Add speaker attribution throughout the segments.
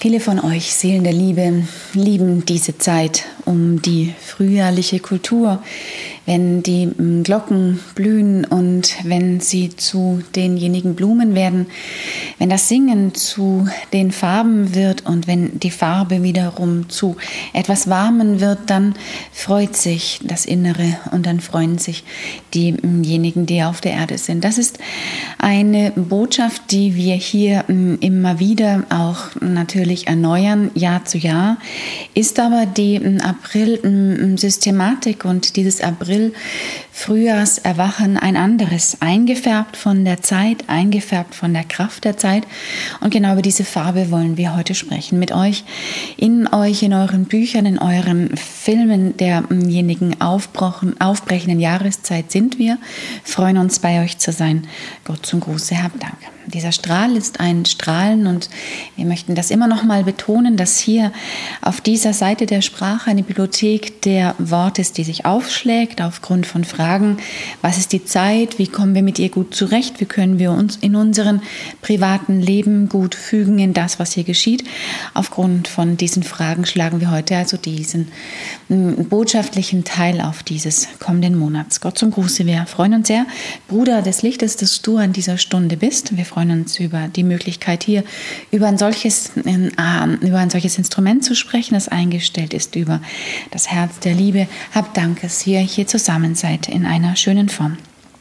Speaker 1: Viele von euch, Seelen der Liebe, lieben diese Zeit um die frühjahrliche Kultur, wenn die Glocken blühen und wenn sie zu denjenigen Blumen werden, wenn das Singen zu den Farben wird und wenn die Farbe wiederum zu etwas Warmen wird, dann freut sich das Innere und dann freuen sich diejenigen, die auf der Erde sind. Das ist eine Botschaft, die wir hier immer wieder auch natürlich erneuern, Jahr zu Jahr, ist aber die April-Systematik und dieses April-Frühjahrserwachen ein anderes, eingefärbt von der Zeit, eingefärbt von der Kraft der Zeit. Und genau über diese Farbe wollen wir heute sprechen. Mit euch, in euren Büchern, in euren Filmen derjenigen aufbrechenden Jahreszeit sind wir, freuen uns bei euch zu sein. Gott zum Gruße, habt Dank. Dieser Strahl ist ein Strahlen und wir möchten das immer noch mal betonen, dass hier auf dieser Seite der Sprache eine Bibliothek der Worte ist, die sich aufschlägt aufgrund von Fragen, was ist die Zeit, wie kommen wir mit ihr gut zurecht, wie können wir uns in unserem privaten Leben gut fügen in das, was hier geschieht. Aufgrund von diesen Fragen schlagen wir heute also diesen botschaftlichen Teil auf dieses kommenden Monats. Gott zum Gruße, wir freuen uns sehr, Bruder des Lichtes, dass du an dieser Stunde bist. Wir freuen uns über die Möglichkeit, hier über ein solches Instrument zu sprechen, das eingestellt ist über das Herz der Liebe. Habt Dank, dass ihr hier zusammen seid in einer schönen Form.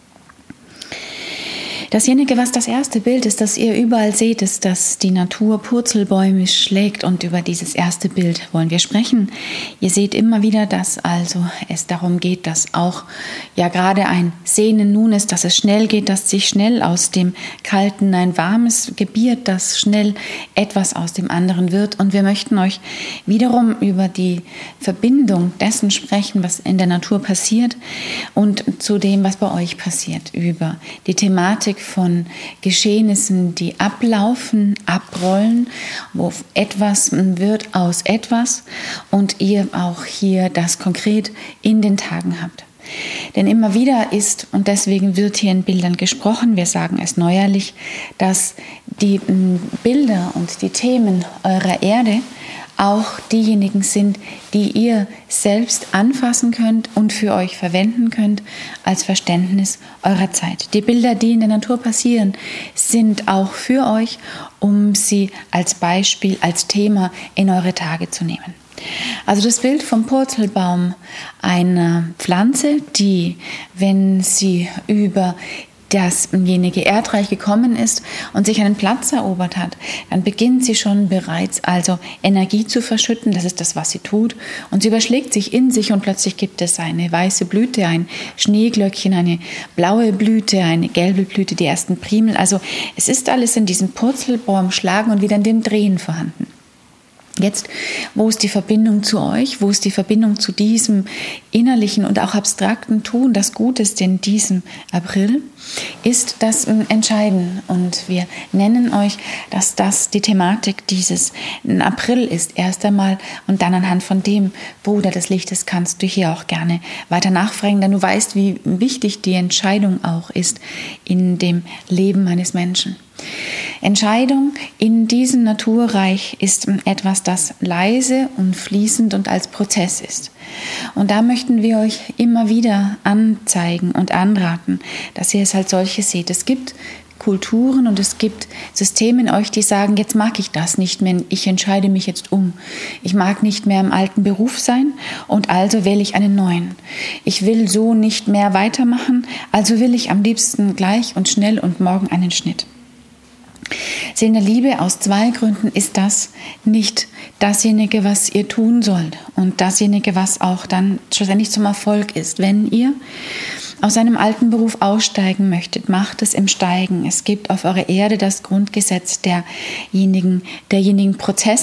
Speaker 1: Dasjenige, was das erste Bild ist, das ihr überall seht, ist, dass die Natur Purzelbäume schlägt und über dieses erste Bild wollen wir sprechen. Ihr seht immer wieder, dass also es darum geht, dass auch ja gerade ein Sehnen nun ist, dass es schnell geht, dass sich schnell aus dem Kalten ein warmes gebiert, dass schnell etwas aus dem anderen wird. Und wir möchten euch wiederum über die Verbindung dessen sprechen, was in der Natur passiert und zu dem, was bei euch passiert, über die Thematik von Geschehnissen, die ablaufen, abrollen, wo etwas wird aus etwas und ihr auch hier das konkret in den Tagen habt. Denn immer wieder ist, und deswegen wird hier in Bildern gesprochen, wir sagen es neuerlich, dass die Bilder und die Themen eurer Erde auch diejenigen sind, die ihr selbst anfassen könnt und für euch verwenden könnt als Verständnis eurer Zeit. Die Bilder, die in der Natur passieren, sind auch für euch, um sie als Beispiel, als Thema in eure Tage zu nehmen. Also das Bild vom Purzelbaum, einer Pflanze, die, wenn sie über dasjenige Erdreich gekommen ist und sich einen Platz erobert hat, dann beginnt sie schon bereits also Energie zu verschütten, das ist das, was sie tut, und sie überschlägt sich in sich und plötzlich gibt es eine weiße Blüte, ein Schneeglöckchen, eine blaue Blüte, eine gelbe Blüte, die ersten Primel, also es ist alles in diesem Purzelbaum schlagen und wieder in dem Drehen vorhanden. Jetzt, wo ist die Verbindung zu euch? Wo ist die Verbindung zu diesem innerlichen und auch abstrakten Tun, das gut ist in diesem April? Ist das Entscheiden. Und wir nennen euch, dass das die Thematik dieses April ist. Erst einmal und dann anhand von dem Bruder des Lichtes kannst du hier auch gerne weiter nachfragen, denn du weißt, wie wichtig die Entscheidung auch ist in dem Leben eines Menschen. Entscheidung in diesem Naturreich ist etwas, das leise und fließend und als Prozess ist. Und da möchten wir euch immer wieder anzeigen und anraten, dass ihr es als solches seht. Es gibt Kulturen und es gibt Systeme in euch, die sagen, jetzt mag ich das nicht mehr, ich entscheide mich jetzt um. Ich mag nicht mehr im alten Beruf sein und also wähle ich einen neuen. Ich will so nicht mehr weitermachen, also will ich am liebsten gleich und schnell und morgen einen Schnitt. Seelen der Liebe, aus 2 Gründen ist das nicht dasjenige, was ihr tun sollt und dasjenige, was auch dann schlussendlich zum Erfolg ist. Wenn ihr aus einem alten Beruf aussteigen möchtet, macht es im Steigen. Es gibt auf eurer Erde das Grundgesetz derjenigen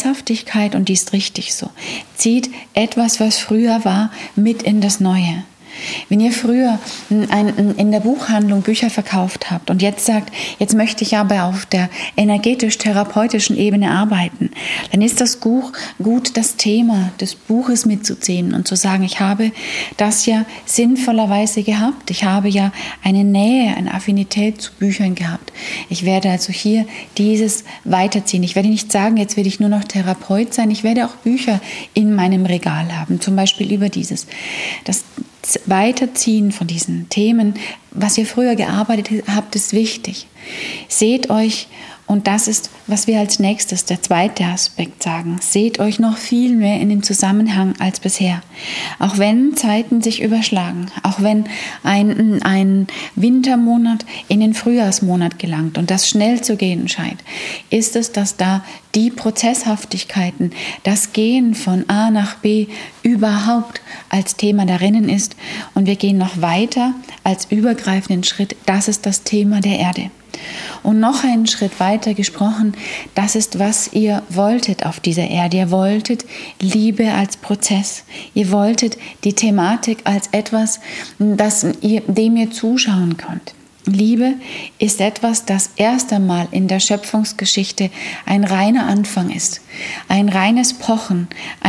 Speaker 1: Prozesshaftigkeit und die ist richtig so. Zieht etwas, was früher war, mit in das Neue. Wenn ihr früher in der Buchhandlung Bücher verkauft habt und jetzt sagt, jetzt möchte ich aber auf der energetisch-therapeutischen Ebene arbeiten, dann ist das gut, das Thema des Buches mitzuziehen und zu sagen, ich habe das ja sinnvollerweise gehabt. Ich habe ja eine Nähe, eine Affinität zu Büchern gehabt. Ich werde also hier dieses weiterziehen. Ich werde nicht sagen, jetzt werde ich nur noch Therapeut sein. Ich werde auch Bücher in meinem Regal haben, zum Beispiel über dieses. Das Weiterziehen von diesen Themen, was ihr früher gearbeitet habt, ist wichtig. Seht euch, und das ist, was wir als nächstes, der zweite Aspekt sagen, seht euch noch viel mehr in den Zusammenhang als bisher. Auch wenn Zeiten sich überschlagen, auch wenn ein Wintermonat in den Frühjahrsmonat gelangt und das schnell zu gehen scheint, ist es, dass da die Prozesshaftigkeiten, das Gehen von A nach B überhaupt als Thema darinnen ist. Und wir gehen noch weiter als übergreifenden Schritt, das ist das Thema der Erde. Und noch einen Schritt weiter gesprochen, das ist, was ihr wolltet auf dieser Erde. Ihr wolltet Liebe als Prozess. Ihr wolltet die Thematik als etwas, dem ihr zuschauen könnt. Liebe ist etwas, das erst einmal in der Schöpfungsgeschichte ein reiner Anfang ist. Ein reines Pochen,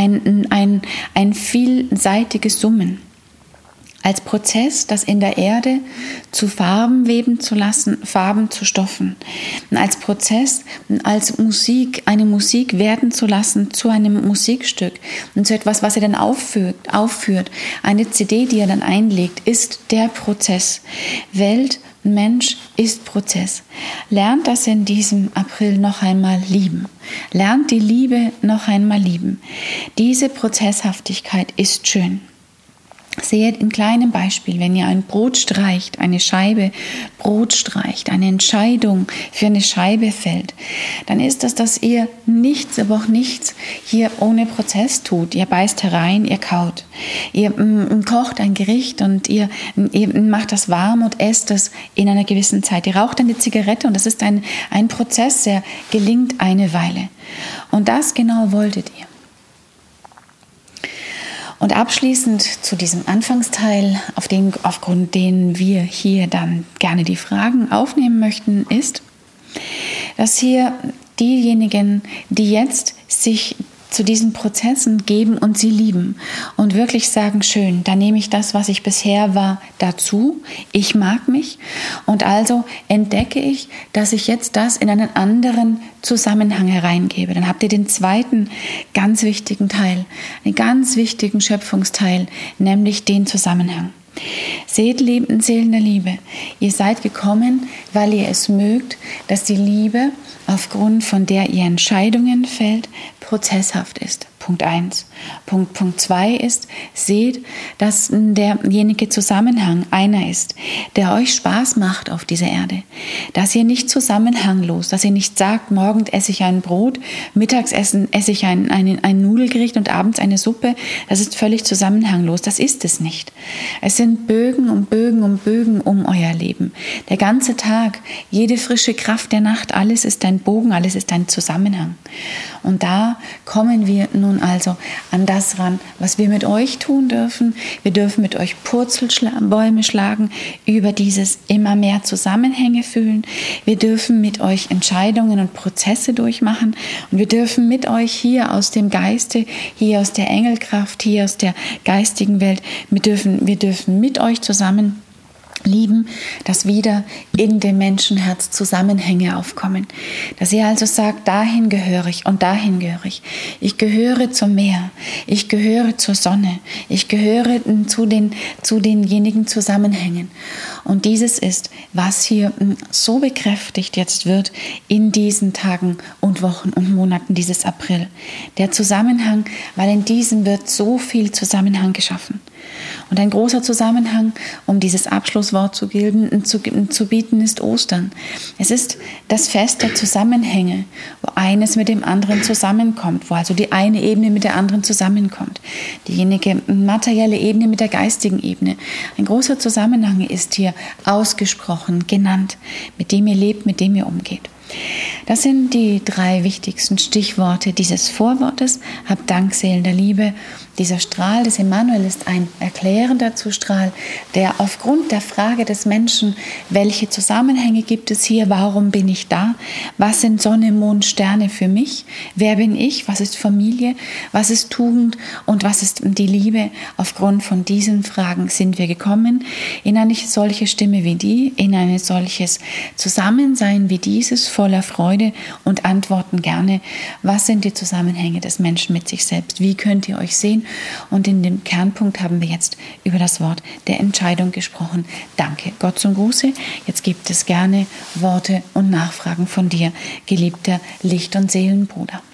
Speaker 1: ein vielseitiges Summen. Als Prozess, das in der Erde zu Farben weben zu lassen, Farben zu stoffen. Als Prozess, als Musik, eine Musik werden zu lassen zu einem Musikstück und zu etwas, was er dann aufführt. Eine CD, die er dann einlegt, ist der Prozess. Welt, Mensch ist Prozess. Lernt das in diesem April noch einmal lieben. Lernt die Liebe noch einmal lieben. Diese Prozesshaftigkeit ist schön. Seht in kleinem Beispiel, wenn ihr ein Brot streicht, eine Scheibe Brot streicht, eine Entscheidung für eine Scheibe fällt, dann ist das, dass ihr nichts, aber auch nichts hier ohne Prozess tut. Ihr beißt herein, ihr kaut. Ihr kocht ein Gericht und ihr macht das warm und esst es in einer gewissen Zeit. Ihr raucht eine Zigarette und das ist ein Prozess, der gelingt eine Weile. Und das genau wolltet ihr. Und abschließend zu diesem Anfangsteil, aufgrund denen wir hier dann gerne die Fragen aufnehmen möchten, ist, dass hier diejenigen, die jetzt sich zu diesen Prozessen geben und sie lieben und wirklich sagen, schön, da nehme ich das, was ich bisher war, dazu, ich mag mich und also entdecke ich, dass ich jetzt das in einen anderen Zusammenhang hereingebe. Dann habt ihr den zweiten ganz wichtigen Teil, einen ganz wichtigen Schöpfungsteil, nämlich den Zusammenhang. Seht, liebenden Seelen der Liebe, ihr seid gekommen, weil ihr es mögt, dass die Liebe, aufgrund von der ihr Entscheidungen fällt, prozesshaft ist. Punkt 1. Punkt 2 ist, seht, dass derjenige Zusammenhang einer ist, der euch Spaß macht auf dieser Erde. Dass ihr nicht zusammenhanglos, dass ihr nicht sagt, morgen esse ich ein Brot, Mittagsessen esse ich ein Nudelgericht und abends eine Suppe. Das ist völlig zusammenhanglos. Das ist es nicht. Es sind Bögen und Bögen und Bögen um euer Leben. Der ganze Tag, jede frische Kraft der Nacht, alles ist ein Bogen, alles ist ein Zusammenhang. Und da kommen wir nun also an das ran, was wir mit euch tun dürfen. Wir dürfen mit euch Purzelbäume schlagen, über dieses immer mehr Zusammenhänge fühlen. Wir dürfen mit euch Entscheidungen und Prozesse durchmachen und wir dürfen mit euch hier aus dem Geiste, hier aus der Engelkraft, hier aus der geistigen Welt, wir dürfen mit euch zusammen lieben, dass wieder in dem Menschenherz Zusammenhänge aufkommen. Dass ihr also sagt, dahin gehöre ich und dahin gehöre ich. Ich gehöre zum Meer, ich gehöre zur Sonne, ich gehöre zu denjenigen Zusammenhängen. Und dieses ist, was hier so bekräftigt jetzt wird in diesen Tagen und Wochen und Monaten dieses April. Der Zusammenhang, weil in diesem wird so viel Zusammenhang geschaffen. Und ein großer Zusammenhang, um dieses Abschlusswort zu bieten, ist Ostern. Es ist das Fest der Zusammenhänge, wo eines mit dem anderen zusammenkommt, wo also die eine Ebene mit der anderen zusammenkommt. Diejenige materielle Ebene mit der geistigen Ebene. Ein großer Zusammenhang ist hier ausgesprochen, genannt, mit dem ihr lebt, mit dem ihr umgeht. Das sind die 3 wichtigsten Stichworte dieses Vorwortes. Hab Dank, Seelen der Liebe. Dieser Strahl des Emmanuel ist ein erklärender Strahl, der aufgrund der Frage des Menschen, welche Zusammenhänge gibt es hier, warum bin ich da, was sind Sonne, Mond, Sterne für mich, wer bin ich, was ist Familie, was ist Tugend und was ist die Liebe. Aufgrund von diesen Fragen sind wir gekommen in eine solche Stimme wie die, in ein solches Zusammensein wie dieses, voller Freude und antworten gerne, was sind die Zusammenhänge des Menschen mit sich selbst, wie könnt ihr euch sehen? Und in dem Kernpunkt haben wir jetzt über das Wort der Entscheidung gesprochen. Danke, Gott zum Gruße. Jetzt gibt es gerne Worte und Nachfragen von dir, geliebter Licht- und Seelenbruder.